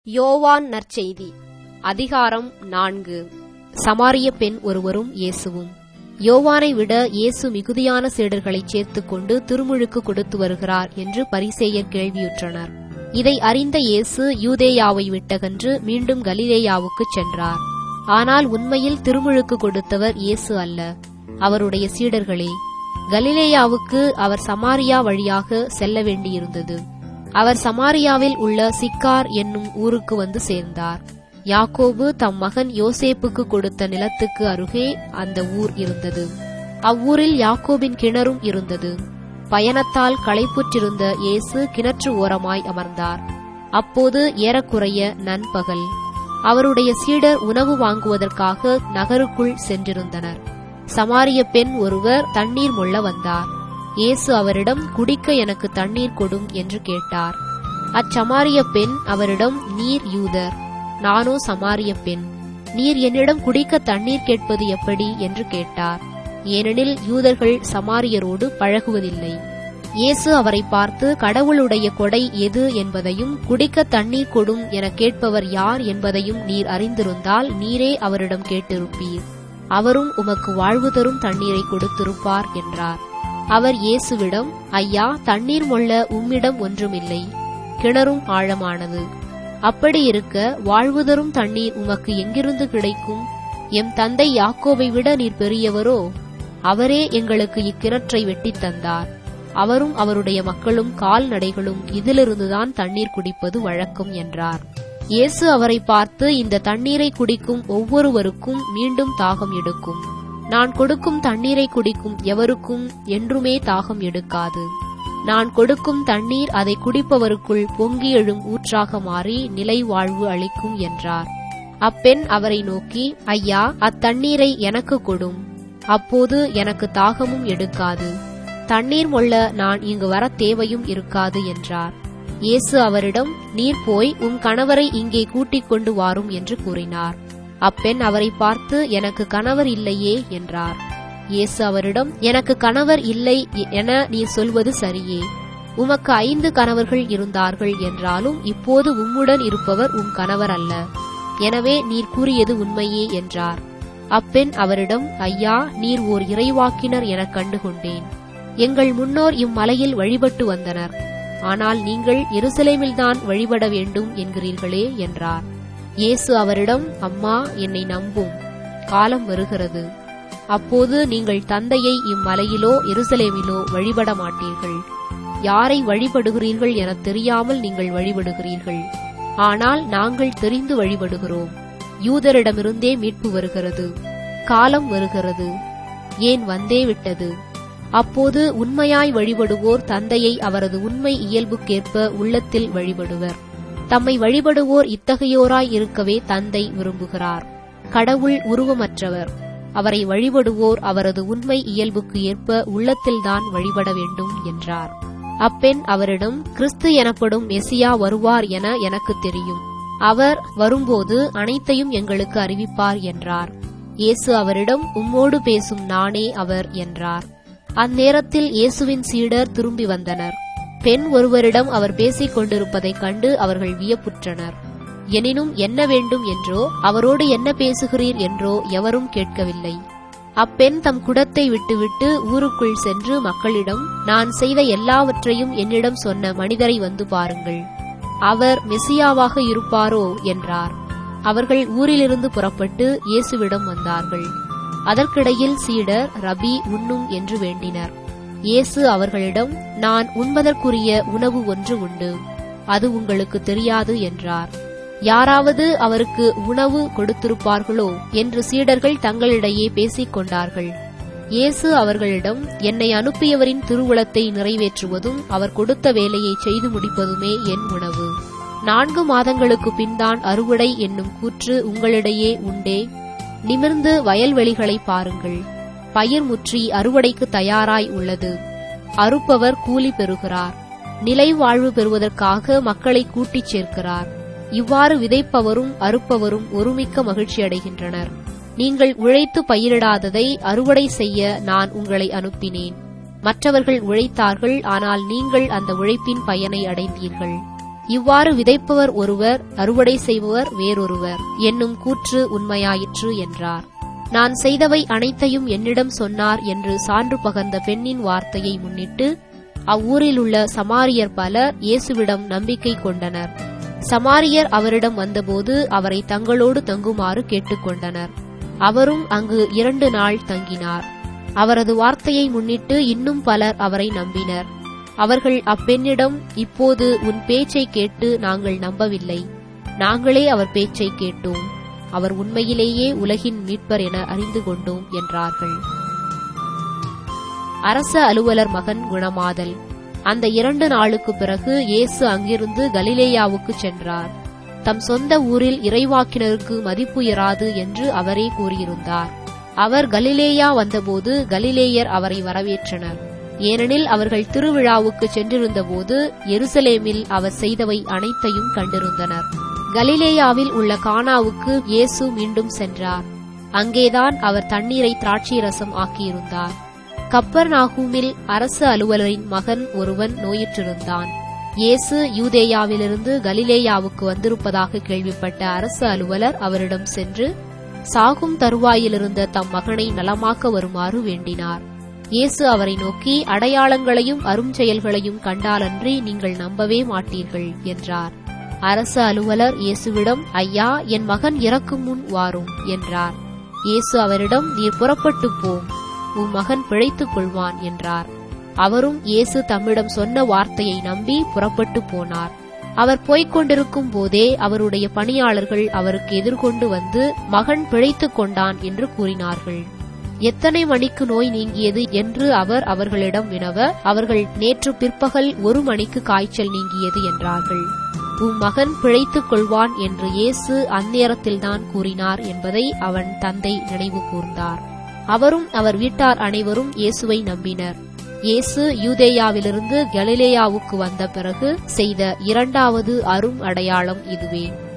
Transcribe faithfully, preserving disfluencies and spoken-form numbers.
யோவான் நற்செய்தி அதிகாரம் நான்கு. சமாரிய பெண் ஒருவரும் இயேசுவும். யோவானை விட இயேசு மிகுதியான சீடர்களைச் சேர்த்துக் கொண்டு திருமுழுக்கு கொடுத்து வருகிறார் என்று பரிசேயர் கேள்வியுற்றனர். இதை அறிந்த இயேசு யூதேயாவை விட்டகன்று மீண்டும் கலிலேயாவுக்குச் சென்றார். ஆனால் உண்மையில் திருமுழுக்கு கொடுத்தவர் இயேசு அல்ல, அவருடைய சீடர்களே. கலிலேயாவுக்கு அவர் சமாரியா வழியாக செல்ல வேண்டியிருந்தது. அவர் சமாரியாவில் உள்ள சிக்கார் என்னும் ஊருக்கு வந்து சேர்ந்தார். யாக்கோபு தம் மகன் யோசேப்புக்கு கொடுத்த நிலத்துக்கு அருகே அந்த ஊர் இருந்தது. அவ்வூரில் யாக்கோபின் கிணறும் இருந்தது. பயணத்தால் களைப்புற்றிருந்த இயேசு கிணற்று ஓரமாய் அமர்ந்தார். அப்போது ஏறக்குறைய நண்பகல். அவருடைய சீடர் உணவு வாங்குவதற்காக நகருக்குள் சென்றிருந்தனர். சமாரிய பெண் ஒருவர் தண்ணீர் மொள்ள வந்தார். இயேசு அவரிடம், குடிக்க எனக்கு தண்ணீர் கொடும் என்று கேட்டார். அச்சமாரிய பெண் அவரிடம், நீர் யூதர், நானோ சமாரிய பெண், நீர் என்னிடம் குடிக்க தண்ணீர் கேட்பது எப்படி என்று கேட்டார். ஏனெனில் யூதர்கள் சமாரியரோடு பழகுவதில்லை. இயேசு அவரை பார்த்து, கடவுளுடைய கொடை எது என்பதையும் குடிக்க தண்ணீர் கொடும் என கேட்பவர் யார் என்பதையும் நீர் அறிந்திருந்தால் நீரே அவரிடம் கேட்டிருப்பீர், அவரும் உமக்கு வாழ்வு தரும் தண்ணீரை கொடுத்திருப்பார் என்றார். அவர் இயேசுவிடம், ஐயா, தண்ணீர் மொள்ள உம்மிடம் ஒன்றுமில்லை, கிணறும் ஆழமானது. அப்படியிருக்க வாழ்வு தரும் தண்ணீர் உமக்கு எங்கிருந்து கிடைக்கும்? எம் தந்தை யாக்கோபை விட நீர் பெரியவரோ? அவரே எங்களுக்கு இக்கிணற்றை வெட்டித் தந்தார். அவரும் அவருடைய மக்களும் கால்நடைகளும் இதிலிருந்துதான் தண்ணீர் குடிப்பது வழக்கம் என்றார். இயேசு அவரை பார்த்து, இந்த தண்ணீரை குடிக்கும் ஒவ்வொருவருக்கும் மீண்டும் தாகம் எடுக்கும். நான் கொடுக்கும் தண்ணீரை குடிக்கும் எவருக்கும் என்றுமே தாகம் எடுக்காது. நான் கொடுக்கும் தண்ணீர் அதை குடிப்பவருக்குள் பொங்கி எழும் ஊற்றாக மாறி நிலை வாழ்வு அளிக்கும் என்றார். அப்பெண் அவரை நோக்கி, ஐயா, அத்தண்ணீரை எனக்கு கொடும், அப்போது எனக்கு தாகமும் எடுக்காது, தண்ணீர் மொள்ள நான் இங்கு வர தேவையும் இருக்காது என்றார். இயேசு அவரிடம், நீர் போய் உம் கணவரை இங்கே கூட்டிக் கொண்டு வாரும் என்று கூறினார். அப்பெண் அவரை பார்த்து, எனக்கு கணவர் இல்லையே என்றார். இயேசு அவரிடம், எனக்கு கணவர் இல்லை என நீர் சொல்வது சரியே. உமக்கு ஐந்து கணவர்கள் இருந்தார்கள் என்றாலும் இப்போது உம்முடன் இருப்பவர் உம் கணவர் அல்ல. எனவே நீர் கூறியது உண்மையே என்றார். அப்பெண் அவரிடம், ஐயா, நீர் ஓர் இறைவாக்கினர் எனக் கண்டுகொண்டேன். எங்கள் முன்னோர் இம்மலையில் வழிபட்டு வந்தனர். ஆனால் நீங்கள் எருசலேமில்தான் வழிபட வேண்டும் என்கிறீர்களே என்றார். இயேசு அவரிடம், அம்மா, என்னை நம்பும், காலம் வருகிறது, அப்போது நீங்கள் தந்தையை இம்மலையிலோ எருசலேமிலோ வழிபட மாட்டீர்கள். யாரை வழிபடுகிறீர்கள் என தெரியாமல் நீங்கள் வழிபடுகிறீர்கள். ஆனால் நாங்கள் தெரிந்து வழிபடுகிறோம். யூதரிடமிருந்தே மீட்பு வருகிறது. காலம் வருகிறது, ஏன் வந்தே விட்டது. அப்போது உண்மையாய் வழிபடுவோர் தந்தையை அவரது உண்மை இயல்புக்கேற்ப உள்ளத்தில் வழிபடுவர். தம்மை வழிபடுவோர் இத்தகையோராய் இருக்கவே தந்தை விரும்புகிறார். கடவுள் உருவமற்றவர். அவரை வழிபடுவோர் அவரது உண்மை இயல்புக்கு ஏற்ப உள்ளத்தில்தான் வழிபட வேண்டும் என்றார். அப்பெண் அவரிடம், கிறிஸ்து எனப்படும் மெசியா வருவார் என எனக்கு தெரியும். அவர் வரும்போது அனைத்தையும் எங்களுக்கு அறிவிப்பார் என்றார். இயேசு அவரிடம், உம்மோடு பேசும் நானே அவர் என்றார். அந்நேரத்தில் இயேசுவின் சீடர் திரும்பி வந்தனர். பெண் ஒருவரிடம் அவர் பேசிக் கொண்டிருப்பதைக் கண்டு அவர்கள் வியப்புற்றனர். எனினும் என்ன வேண்டும் என்றோ அவரோடு என்ன பேசுகிறீர் என்றோ எவரும் கேட்கவில்லை. அப்பெண் தம் குடத்தை விட்டுவிட்டு ஊருக்குள் சென்று மக்களிடம், நான் செய்த எல்லாவற்றையும் என்னிடம் சொன்ன மனிதரை வந்து பாருங்கள், அவர் மெசியாவாக இருப்பாரோ என்றார். அவர்கள் ஊரிலிருந்து புறப்பட்டு இயேசுவிடம் வந்தார்கள். அதற்கிடையில் சீடர், ரபி, உண்ணும் என்று வேண்டினர். இயேசு அவர்களிடம், நான் உண்பதற்குரிய உணவு ஒன்று உண்டு, அது உங்களுக்கு தெரியாது என்றார். யாராவது அவருக்கு உணவு கொடுத்திருப்பார்களோ என்று சீடர்கள் தங்களிடையே பேசிக் கொண்டார்கள். இயேசு அவர்களிடம், என்னை அனுப்பியவரின் திருவுளத்தை நிறைவேற்றுவதும் அவர் கொடுத்த வேலையை செய்து முடிப்பதுமே என் உணவு. நான்கு மாதங்களுக்கு பின்தான் அறுவடை என்னும் கூற்று உங்களிடையே உண்டே. நிமிர்ந்து வயல்வெளிகளை பாருங்கள், பயிர் முற்றி அறுவடைக்கு தயாராய் உள்ளது. அறுப்பவர் கூலி பெறுகிறார். நிலை வாழ்வு பெறுவதற்காக மக்களை கூட்டிச் சேர்க்கிறார். இவ்வாறு விதைப்பவரும் அறுப்பவரும் ஒருமிக்க மகிழ்ச்சி அடைகின்றனர். நீங்கள் உழைத்து பயிரிடாததை அறுவடை செய்ய நான் உங்களை அனுப்பினேன். மற்றவர்கள் உழைத்தார்கள், ஆனால் நீங்கள் அந்த உழைப்பின் பயனை அடைந்தீர்கள். இவ்வாறு விதைப்பவர் ஒருவர், அறுவடை செய்பவர் வேறொருவர் என்னும் கூற்று உண்மையாயிற்று என்றார். நான் செய்தவை அனைத்தையும் என்னிடம் சொன்னார் என்று சான்று பகர்ந்த பெண்ணின் வார்த்தையை முன்னிட்டு அவ்வூரிலுள்ள சமாரியர் பலர் இயேசுவிடம் நம்பிக்கை கொண்டனர். சமாரியர் அவரிடம் வந்தபோது அவரை தங்களோடு தங்குமாறு கேட்டுக்கொண்டனர். அவரும் அங்கு இரண்டு நாள் தங்கினார். அவரது வார்த்தையை முன்னிட்டு இன்னும் பலர் அவரை நம்பினர். அவர்கள் அப்பெண்ணிடம், இப்போது உன் பேச்சை கேட்டு நாங்கள் நம்பவில்லை, நாங்களே அவர் பேச்சை கேட்டோம். அவர் உண்மையிலேயே உலகின் மீட்பர் என அறிந்து கொண்டோம் என்றார்கள். அரச அலுவலர் மகன் குணமாதல். அந்த இரண்டு நாளுக்கு பிறகு இயேசு அங்கிருந்து கலிலேயாவுக்கு சென்றார். தம் சொந்த ஊரில் இறைவாக்கினருக்கு மதிப்பு இராது என்று அவரே கூறியிருந்தார். அவர் கலிலேயா வந்தபோது கலிலேயர் அவரை வரவேற்றனர். ஏனெனில் அவர்கள் திருவிழாவுக்கு சென்றிருந்தபோது எருசலேமில் அவர் செய்தவை அனைத்தையும் கண்டிருந்தனர். கலிலேயாவில் உள்ள கானாவுக்கு இயேசு மீண்டும் சென்றார். அங்கேதான் அவர் தண்ணீரை திராட்சை ரசம் ஆக்கியிருந்தார். கப்பர்நாகூமில் அரச அலுவலரின் மகன் ஒருவன் நோயுற்றிருந்தான். இயேசு யூதேயாவிலிருந்து கலிலேயாவுக்கு வந்திருப்பதாக கேள்விப்பட்ட அரச அலுவலர் அவரிடம் சென்று சாகும் தருவாயிலிருந்த தம் மகனை நலமாக்க வருமாறு வேண்டினார். இயேசு அவரை நோக்கி, அடையாளங்களையும் அரும் செயல்களையும் கண்டாலன்றி நீங்கள் நம்பவே மாட்டீர்கள் என்றார். அரச அலுவலர் இயேசுவிடம், ஐயா, என் மகன் இறக்கும் முன் வாரும் என்றார். இயேசு அவரிடம், நீர் புறப்பட்டு போம், உன் மகன் பிழைத்துக் கொள்வான் என்றார். அவரும் இயேசு தம்மிடம் சொன்ன வார்த்தையை நம்பி புறப்பட்டு போனார். அவர் போய்க் கொண்டிருக்கும் போதே அவருடைய பணியாளர்கள் அவருக்கு எதிர்கொண்டு வந்து, மகன் பிழைத்துக் கொண்டான் என்று கூறினார்கள். எத்தனை மணிக்கு நோய் நீங்கியது என்று அவர் அவர்களிடம் வினவ, அவர்கள் நேற்று பிற்பகல் ஒரு மணிக்கு காய்ச்சல் நீங்கியது என்றார்கள். உம் மகன் பிழைத்துக் கொள்வான் என்று இயேசு அந்நேரத்தில்தான் கூறினார் என்பதை அவன் தந்தை நினைவு கூர்ந்தார். அவரும் அவர் வீட்டார் அனைவரும் இயேசுவை நம்பினர். இயேசு யூதேயாவிலிருந்து கலிலேயாவுக்கு வந்த பிறகு செய்த இரண்டாவது அரும் அடையாளம் இதுவே.